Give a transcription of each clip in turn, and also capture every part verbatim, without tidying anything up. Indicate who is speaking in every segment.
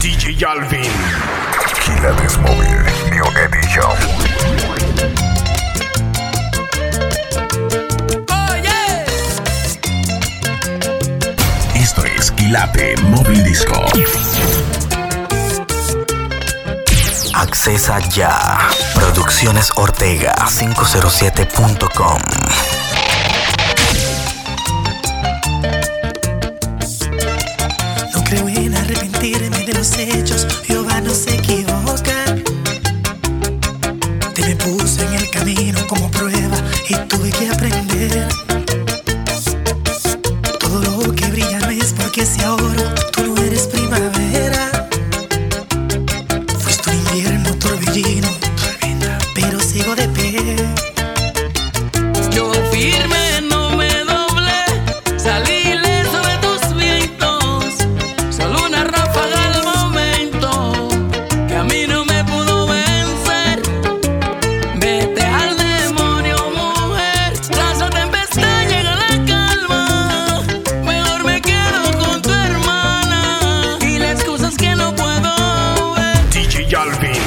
Speaker 1: D J Alvin.
Speaker 2: Quilates Móvil New Edition.
Speaker 1: Oh, yeah.
Speaker 2: Esto es Quilate Móvil Disco.
Speaker 3: Accesa ya. Producciones Ortega quinientos siete punto com.
Speaker 4: No creo en arrepentirme de los hechos, Jehová no se equivoca. Te me puso en el camino como prueba y tuve que aprender. Todo lo que brilla no es porque sea oro, tú no eres primavera. Fuiste un invierno torbellino, pero sigo de pie.
Speaker 5: Yo firme, no me doblé, salí ileso de tus vientos. Solo una ráfaga al momento, que a mí no me pudo vencer. Vete al demonio, mujer, tras la tempestad llega la calma. Mejor me quedo con tu hermana y las cosas que no puedo ver.
Speaker 1: D J Alvin.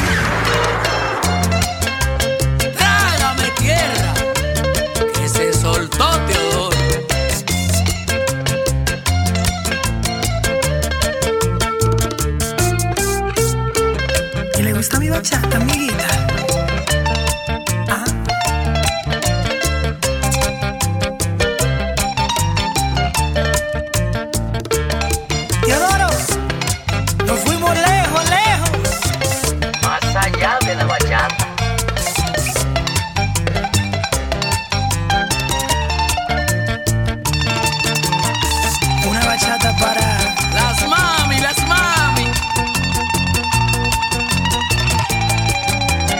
Speaker 5: Trágame tierra, que se soltó Teodoro.
Speaker 4: Y le gusta mi bachata, amiguita. Ah. Teodoro, nos fuimos lejos, lejos.
Speaker 5: Más allá de la bachata.
Speaker 4: Una bachata para
Speaker 5: Las mami, las mami.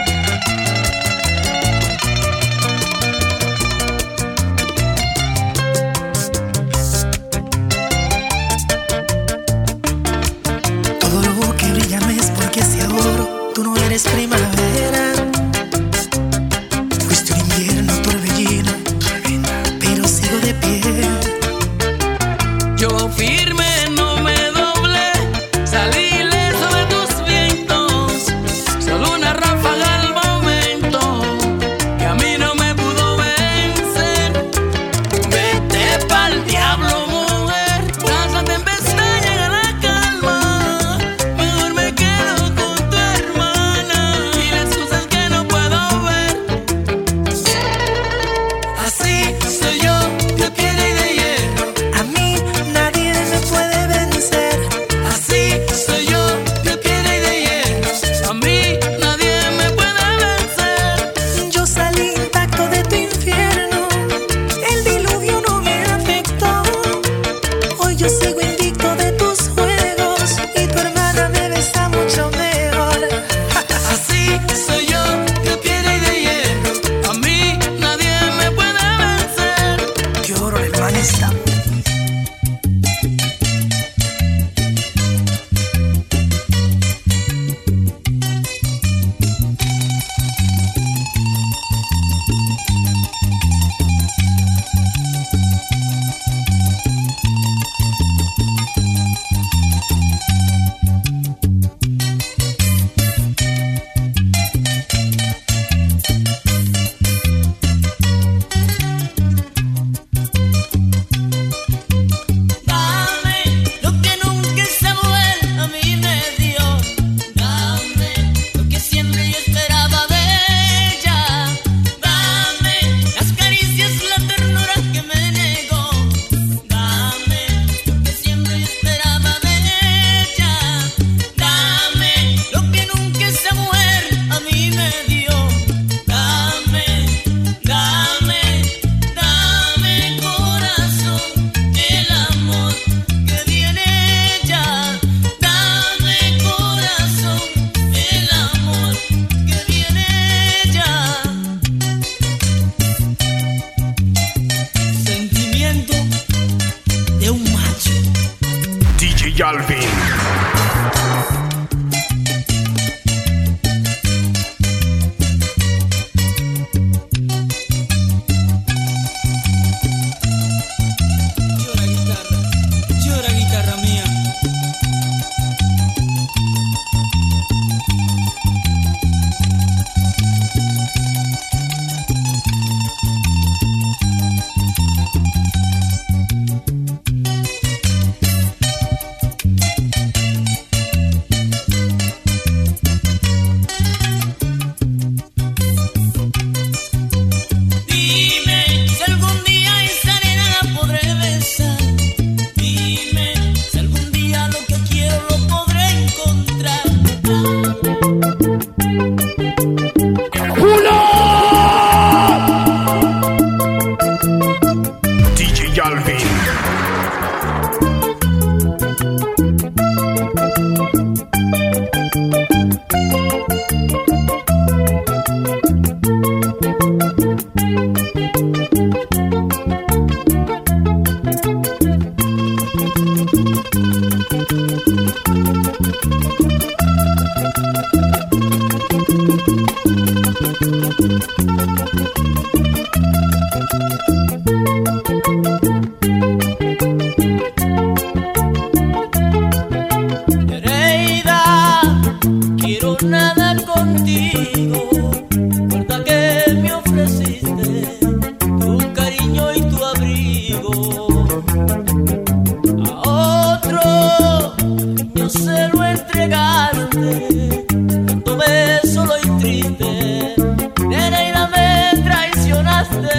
Speaker 5: quiero entregarte tanto beso solo y triste. Nereida, me traicionaste.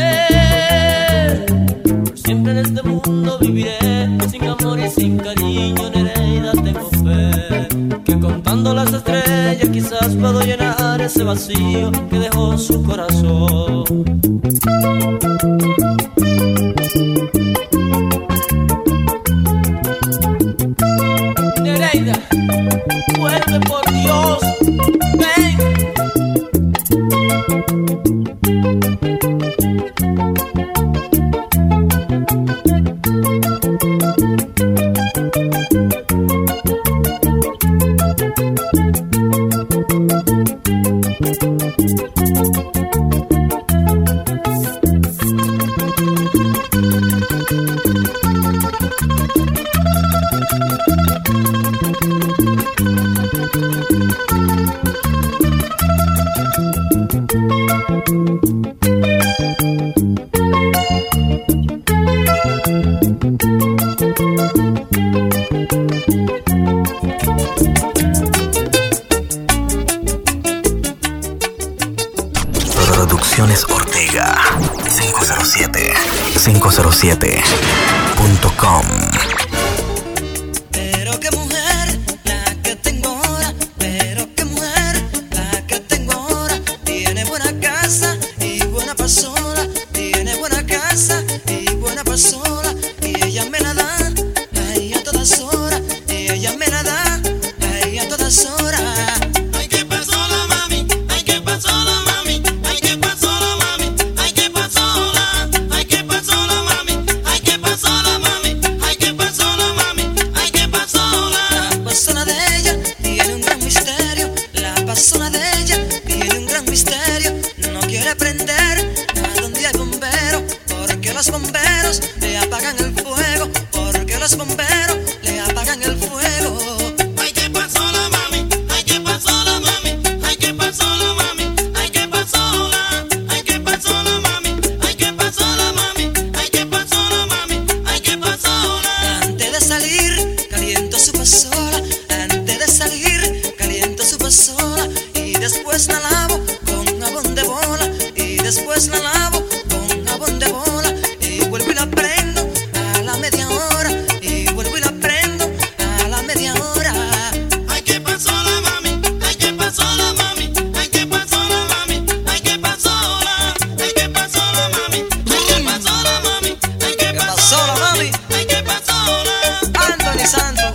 Speaker 5: Por siempre en este mundo viviré sin amor y sin cariño. Nereida, tengo fe que contando las estrellas quizás puedo llenar ese vacío que dejó su corazón. Nereida, vuelve por Dios, ven.
Speaker 3: Producciones Ortega cinco cero siete cinco cero siete punto com.
Speaker 4: Pero qué mujer la que tengo ahora, pero qué mujer la que tengo ahora. Tiene buena casa y buena pasola, tiene buena casa y buena pasola. Y ella me la da ahí a todas horas, y ella me la da ahí a todas horas.
Speaker 6: Ay, qué pasola, mami, ay, qué pasola, mami, ay, qué pasola, mami, ay, qué pasola, ay, qué pasola, mami, ay, qué pasola, mami, ay, qué pasola, mami, ay, qué pasola.
Speaker 4: La pasola de ella tiene un gran misterio, la pasola de ella tiene un gran misterio. No quiere prender a donde hay bomberos, porque los bomberos le apagan el fuego, porque los bomberos le apagan el fuego.
Speaker 6: Ay, qué pasola, mami, ay, qué pasola, mami, ay, qué pasola, mami, ay, qué pasola, ay, qué pasola, mami, ay, qué pasola, mami, ay, qué pasola, mami, ay, qué pasola.
Speaker 4: Antes de salir caliento su pasola, antes de salir caliento su pasola. Y después la lavo con jabón de bola, y después la lavo con jabón de bola. Y vuelvo y la prendo a la media hora, y vuelvo y la prendo a la media hora.
Speaker 6: Ay, qué pasola, mami, ay, qué pasola, mami, ay, qué pasola, mami, ay, qué pasola, ay, qué pasola, mami, ay, qué pasola, mami, ay, qué
Speaker 4: pasola, mami,
Speaker 6: ay, qué pasola.
Speaker 4: Anthony Santos.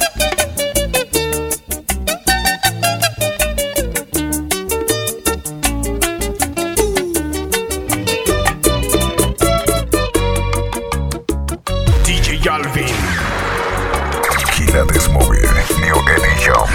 Speaker 1: D J Alvin.
Speaker 2: Quilates Móvil, New Edition.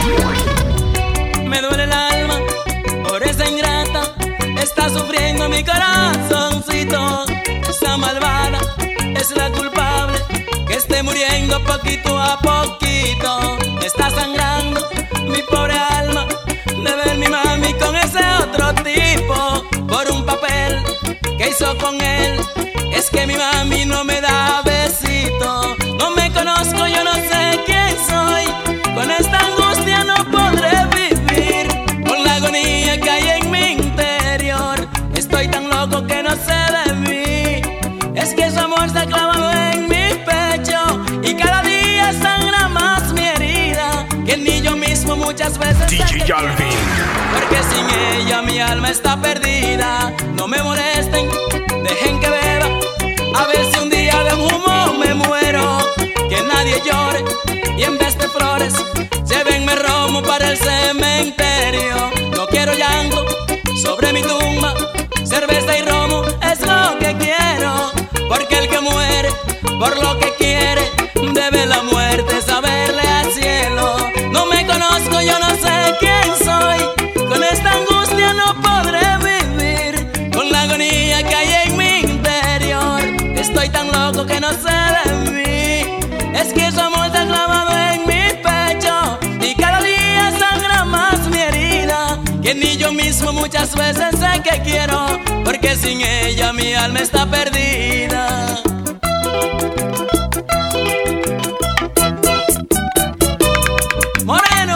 Speaker 5: Me duele el alma por esa ingrata, está sufriendo mi corazoncito. Esa malvada es la culpable, que esté muriendo poquito a poquito. Me está sangrando mi pobre alma de ver mi mami con ese otro tipo, por un papel que hizo con él. Es que mi mami no me da besito. No me conozco, yo no sé quién soy. Con esta angustia no podré vivir, con la agonía que hay en mi interior. Estoy tan loco que no sé de mí. Es que su amor se ha clavado en mi pecho, y cada día sangra más mi herida, que ni yo mismo muchas veces
Speaker 1: D J Alvin.
Speaker 5: porque sin ella mi alma está perdida. No me molesten, dejen que beba, a ver si un día de un humo me muero. Que nadie llore, y en vez de flores llévenme romo para el cementerio. No quiero llanto sobre mi tumba, cerveza y romo es lo que quiero. Porque el que muere por lo que quiere, debe la muerte saberle al cielo. No me conozco, yo no sé quién soy. Con esta angustia no podré vivir, con la agonía que hay en mi interior. Estoy tan loco que no sé de mí. Es que su amor está clavado en mi pecho, y cada día sangra más mi herida, que ni yo mismo muchas veces sé que quiero. Porque sin ella mi alma está perdida. Moreno.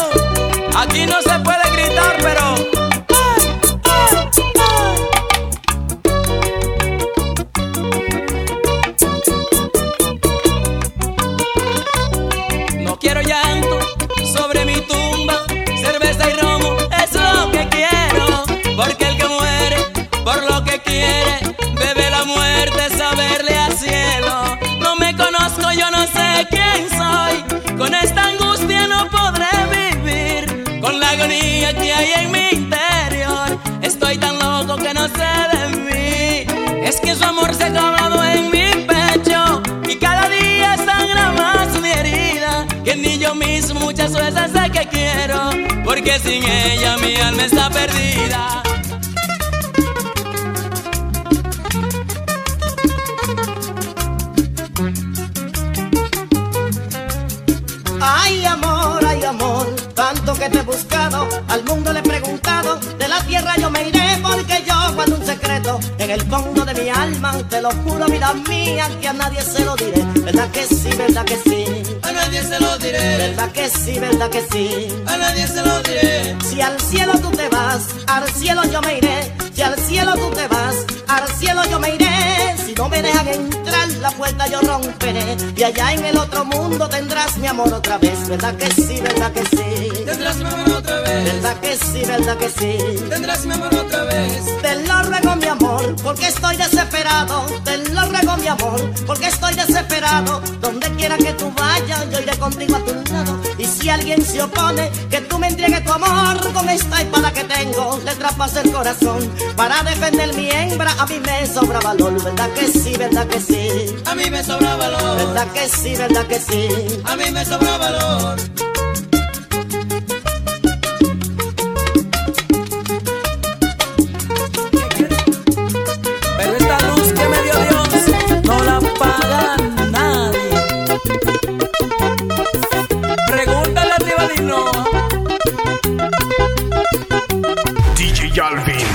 Speaker 5: Aquí no se puede gritar, pero ¡ay, ay, ay! No quiero llanto sobre mi tumba, cerveza y romo es lo que quiero, porque el que muere por lo que quiere bebe la muerte, saberle al cielo. No me conozco, yo no sé quién soy, con esta angustia no podré vivir, con la agonía que hay en mi interior. Estoy tan loco que no sé de mí, es que su amor se ha clavado en mi pecho y cada día sangra más mi herida, que ni yo mismo muchas veces sé que quiero, porque sin ella mi alma está perdida.
Speaker 7: Ay amor, ay amor, tanto que te he buscado, al mundo le he preguntado, de la tierra yo me iré porque yo guardo un secreto en el fondo de mi alma, te lo juro vida mía que a nadie se lo diré, verdad que sí, verdad que sí,
Speaker 6: A nadie se lo diré,
Speaker 7: verdad que sí, verdad que sí,
Speaker 6: a nadie se lo diré.
Speaker 7: si al cielo tú te vas, al cielo yo me iré, si al cielo tú te vas, al cielo yo me iré, si no me dejan entrar la puerta yo romperé, y allá en el otro mundo tendrás mi amor otra vez, verdad que sí, verdad que sí,
Speaker 6: Tendrás mi amor otra vez,
Speaker 7: verdad que sí, verdad que sí.
Speaker 6: tendrás mi amor otra vez.
Speaker 7: Te lo ruego mi amor, porque estoy desesperado, te lo ruego mi amor, porque estoy desesperado, donde quiera que tú vayas yo iré contigo a tu lado, y si alguien se opone que tú me entregues tu amor, con esta espada que tengo le traspasé el corazón, para defender mi hembra a mí me sobra valor, verdad que sí, verdad que sí,
Speaker 6: A mí me sobra valor,
Speaker 7: verdad que sí, verdad que sí.
Speaker 6: a mí me sobra valor.
Speaker 5: Pero esta luz que me dio Dios no la paga nadie. Pregúntale a Tibadino.
Speaker 1: D J Alvin.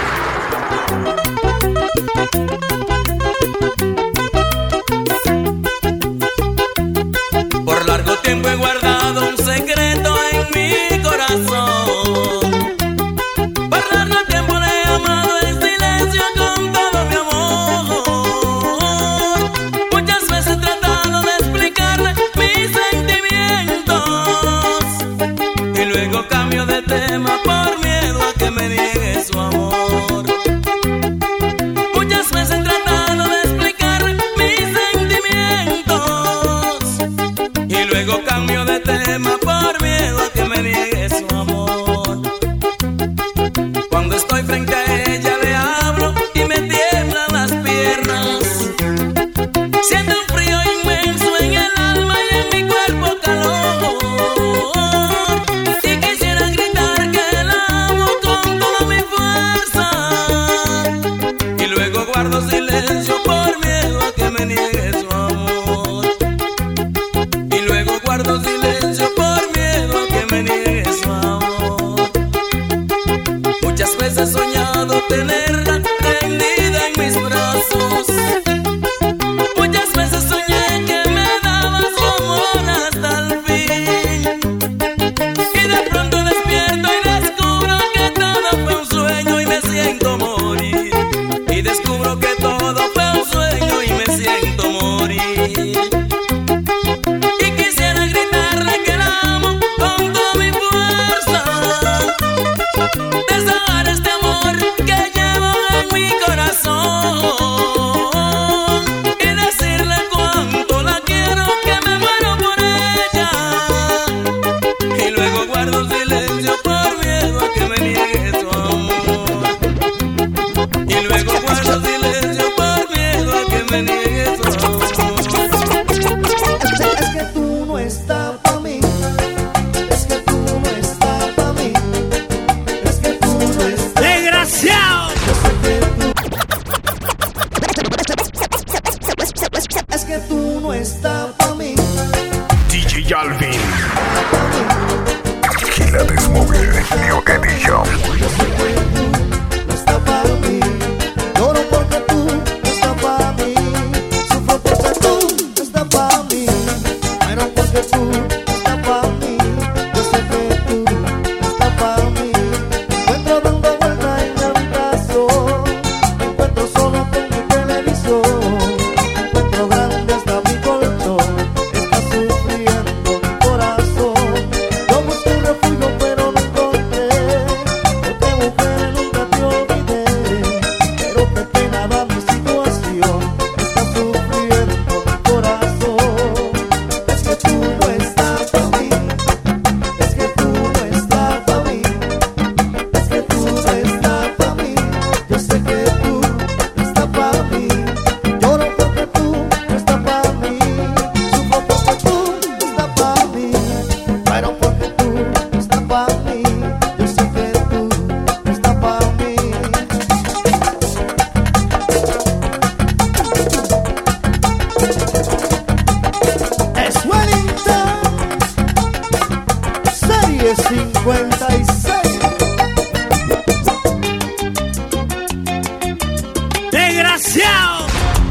Speaker 5: Por largo tiempo he guardado un secreto en mi corazón. Por largo tiempo le he amado en silencio con todo mi amor. Muchas veces he tratado de explicarle mis sentimientos y luego cambio de tema por miedo a que me niegue su amor. Muchas veces he tratado de explicarle mis sentimientos y luego cambio de tema por miedo a que me niegue su amor. Cuando estoy frente a ella le hablo y me tiemblan las piernas. Siento un frío inmenso en el alma y en mi cuerpo calor. Y quisiera gritar que la amo con toda mi fuerza. Y luego guardo silencio por miedo a que me niegue su amor. Y luego guardo silencio por miedo a que me niegue su amor. Muchas veces he soñado tenerla rendida en mis brazos. Muchas veces soñé que me daba su amor hasta el fin. Y de pronto despierto y descubro que todo fue un sueño y me siento morir. Y descubro que todo fue un sueño y me siento morir. Y quisiera gritarle que la amo con toda mi fuerza, desahogar este amor que llevo
Speaker 8: cincuenta y seis.
Speaker 9: ¡Desgraciado!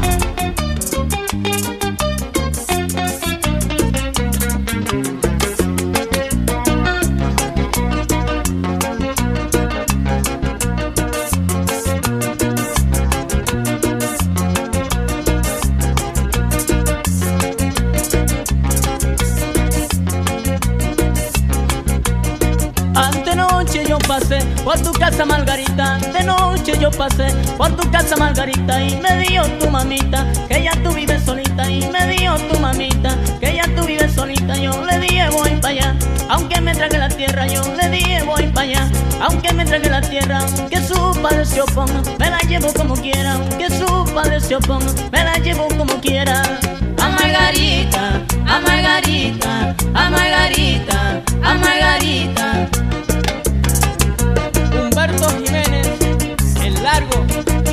Speaker 5: Antenoche yo pasé por tu casa Margarita, de noche yo pasé por tu casa Margarita y me dio tu mamita que ya tú vives solita y me dio tu mamita que ya tú vives solita. Yo le dije voy pa' allá, aunque me trague la tierra, yo le dije voy pa' allá, aunque me trague la tierra, aunque su padre se oponga, me la llevo como quiera, aunque su padre se oponga, me la llevo como quiera. A Margarita, a Margarita, a Margarita, a Margarita. Humberto Jiménez, el largo.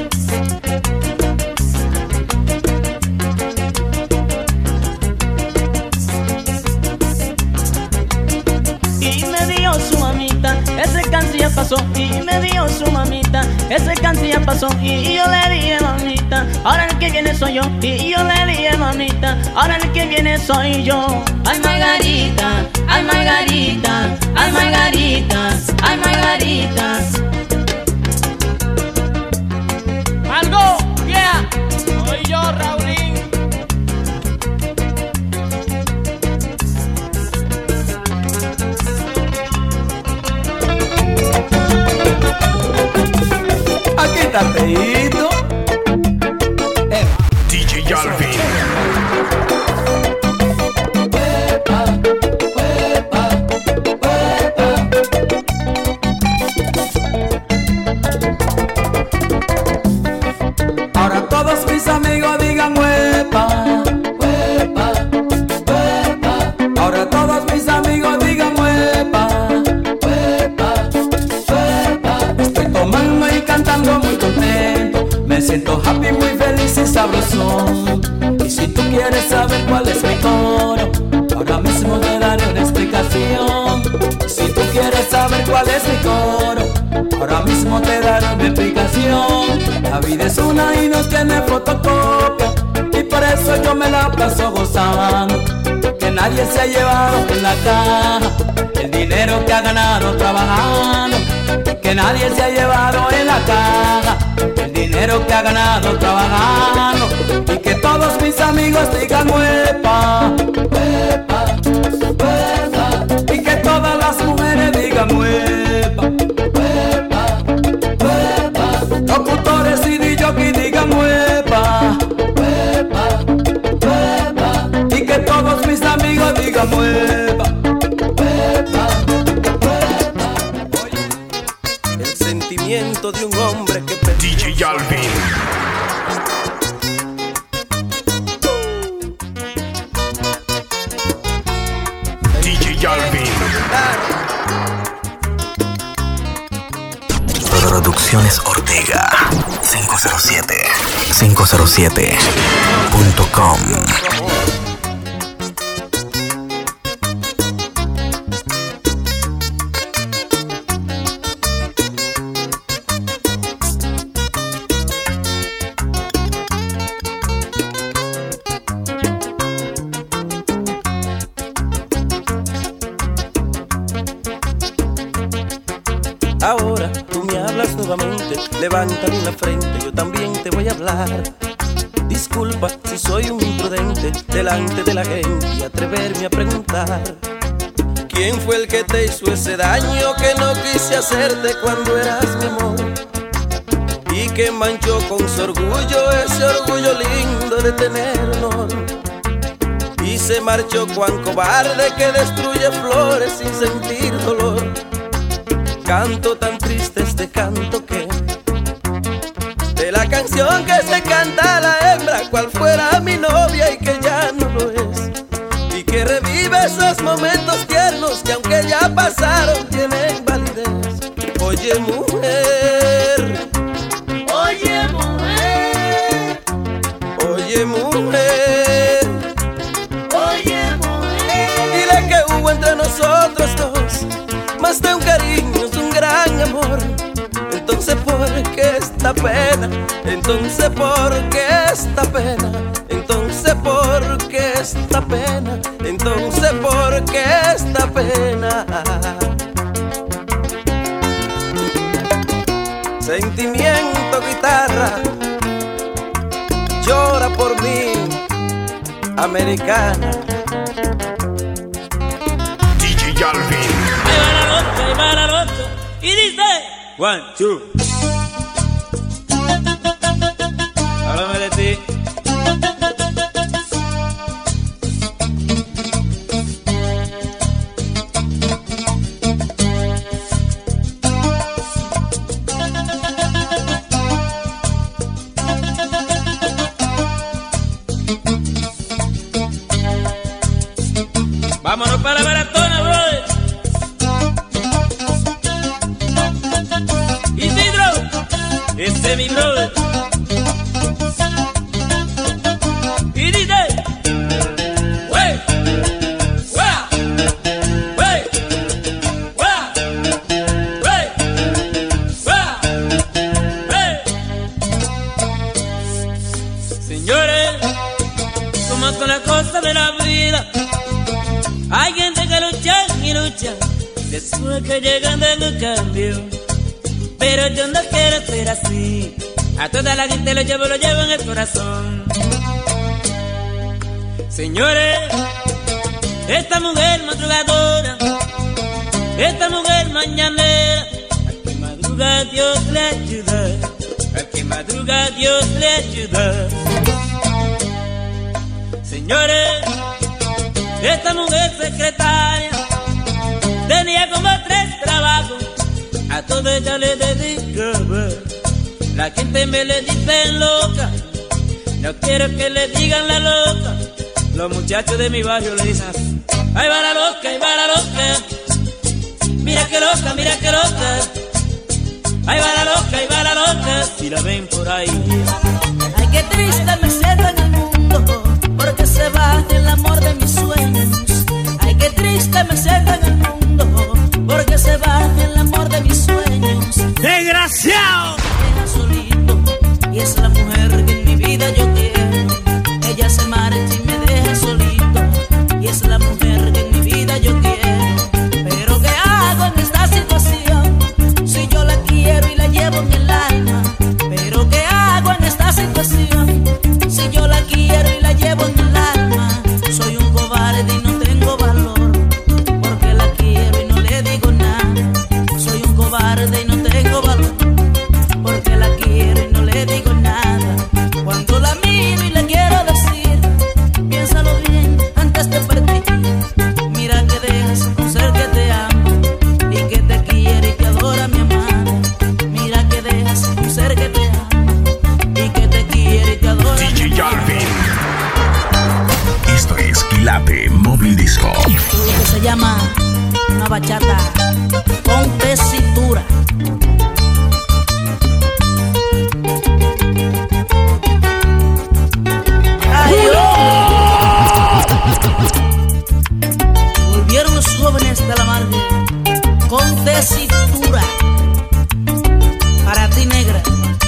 Speaker 5: Y me dio su mamita, ese cáncer ya pasó. Y me dio su mamita, ese cáncer ya pasó. Y yo le dije mamita, ahora el que viene soy yo. Y yo le dije mamita, ahora el que viene soy yo. Ay Margarita, ay Margarita, ay Margarita, ay Margarita. Algo, yeah, soy yo Raulín.
Speaker 10: Aquí está Teito.
Speaker 1: D J Alvin.
Speaker 10: Ahora todos mis amigos digan huepa, huepa, huepa. Ahora todos mis amigos digan huepa, huepa, huepa. Estoy tomando y cantando muy contento, me siento happy, muy feliz y sabrosón. Y si tú quieres saber cuál es mi coro, ahora mismo te daré una explicación. Y si tú quieres saber cuál es mi coro, ahora mismo te daré una explicación. La vida es una y no tiene fotocopia, y por eso yo me la paso gozando. Que nadie se ha llevado en la caja el dinero que ha ganado trabajando. Que nadie se ha llevado en la caja el dinero que ha ganado trabajando. Y que todos mis amigos digan huepa, huepa, huepa. Y que todas las mujeres digan huepa, huepa, huepa. Locutores y D J digan huepa, huepa, huepa. Y que todos mis amigos digan huepa, huepa, huepa.
Speaker 11: El sentimiento de un hombre que
Speaker 1: D J Alvin. D J Alvin.
Speaker 3: Producciones Ortega cinco cero siete cinco cero siete punto com.
Speaker 11: Ahora tú me hablas nuevamente, levántame la frente, yo también te voy a hablar. Disculpa si soy un imprudente delante de la gente y atreverme a preguntar. ¿Quién fue el que te hizo ese daño que no quise hacerte cuando eras mi amor? Y que manchó con su orgullo, ese orgullo lindo de tener honor. Y se marchó cuán cobarde que destruye flores sin sentir dolor. Canto tan triste este canto que de la canción que se canta a la hembra, cual fuera mi novia y que ya no lo es, y que revive esos momentos tiernos que aunque ya pasaron tienen validez. Oye mujer, oye mujer, oye mujer, oye mujer, dile que hubo entre nosotros dos más de un cariño, es un gran amor. Entonces ¿por qué esta pena? Entonces ¿por qué esta pena? Entonces ¿por qué esta pena? Entonces ¿por qué esta pena? Sentimiento, guitarra, llora por mí, americana.
Speaker 1: D J Alvin.
Speaker 5: Ahí va la loca, ahí va la loca. Y dice: One, two. Háblame de ti. Vámonos para la maratona, brother. Isidro, ese es mi brother. Y dice: wey, wea, wey, wea, wey, wea, wey. Señores, como con las cosas de la vida, hay gente que lucha y lucha, después que llegan de un cambio. Pero yo no quiero ser así. A toda la gente lo llevo, lo llevo en el corazón. Señores, esta mujer madrugadora, esta mujer mañanera, al que madruga Dios le ayuda, al que madruga Dios le ayuda. Señores, esta mujer secretaria tenía como tres trabajos, a todo ella le dedicaba. La gente me le dice loca, no quiero que le digan la loca. Los muchachos de mi barrio le dicen así: ahí va la loca, ahí va la loca. Mira que loca, mira que loca. Ahí va la loca, ahí va la loca. Si la ven por ahí.
Speaker 12: Ay, qué triste me siento en el mundo, porque se va el amor de mis sueños. Ay, qué triste me siento en el mundo, porque se va el amor de mis sueños.
Speaker 9: ¡Desgraciado!
Speaker 12: Me deja solito, y es la mujer que en mi vida yo quiero. Ella se marcha y me deja solito, y es la mujer que en mi vida yo quiero. Pero ¿qué hago en esta situación? Si yo la quiero y la llevo en el alma. Pero ¿qué hago en esta situación? Si yo la quiero y la llevo en el alma. Soy un cobarde y no tengo valor, porque la quiero y no le digo nada. Soy un cobarde y no tengo valor, porque la quiero y no le digo nada. Cuando la miro y le quiero decir: piénsalo bien antes de partir. Mira que dejas un ser que te ama y que te quiere y te adora, mi amada. Mira que dejas un ser que te ama y que te quiere y te adora,
Speaker 1: D J Alvin.
Speaker 2: Esto es Quilate Móvil Disco.
Speaker 12: lo que se llama una bachata con tesitura. Ay, oh. Volvieron los jóvenes de la margen con tesitura. Para ti, negra.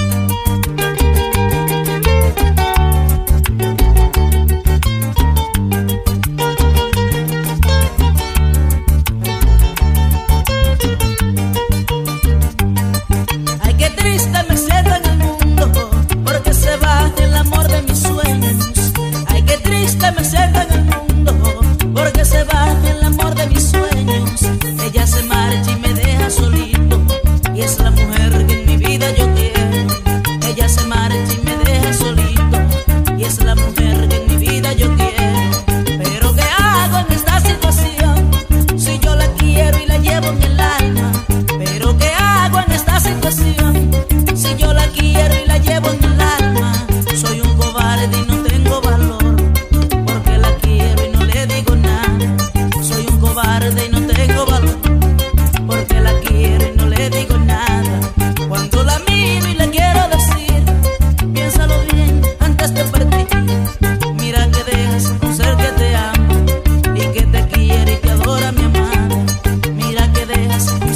Speaker 12: Ay, qué triste me siento en el mundo, porque se va el amor de mis sueños. Ay, qué triste me siento en el mundo, porque se va el amor de mis sueños. Ella se marcha y me deja sola.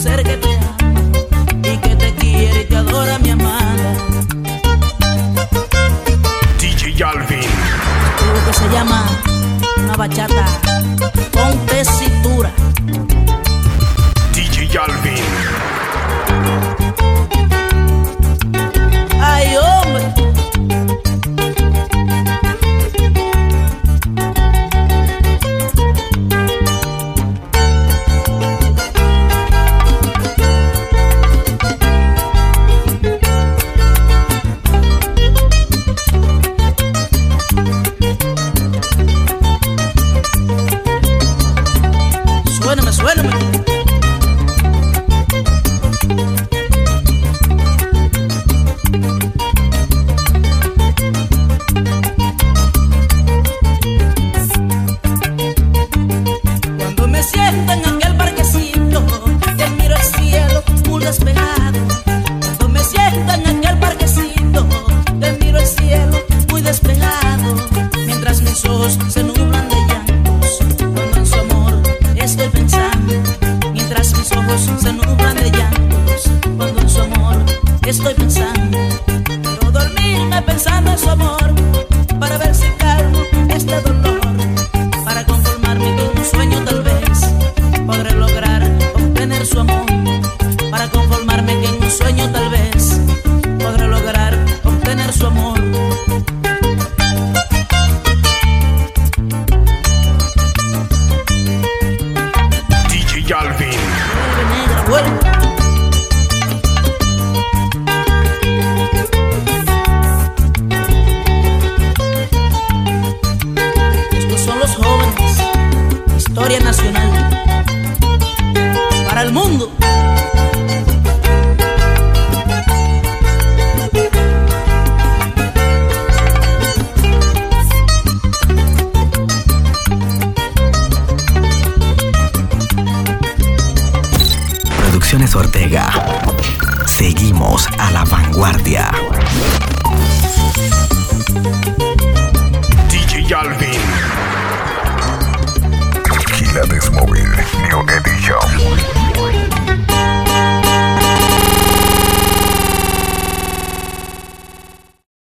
Speaker 12: ser que te ama y que te quiere y te adora, mi amada.
Speaker 1: D J Alvin.
Speaker 12: Lo que se llama una bachata con tesitura.
Speaker 1: D J Alvin.
Speaker 12: Ay, hombre. Suéname, suéname. Cuando me siento en aquel parquecito y miro el cielo muy despejado. Cuando me siento en aquel parquecito y miro el cielo muy despejado. Mientras mis ojos se nublan de llantos, cuando en su amor estoy pensando. Mientras mis ojos se nublan de llantos, cuando en su amor estoy pensando. Quiero dormirme pensando en su amor, para ver si calmo este dolor, para conformarme con un sueño tal vez podré lograr obtener su amor. Para conformarme que en un sueño tal vez podré lograr obtener su amor.
Speaker 1: D J Alvin.
Speaker 12: Vuelve, negra, vuelve. Estos son los jóvenes, historia nacional para el mundo.
Speaker 3: Producciones Ortega. Seguimos a la vanguardia.
Speaker 1: D J Alvin.
Speaker 2: Gila Desmóvil New Edition.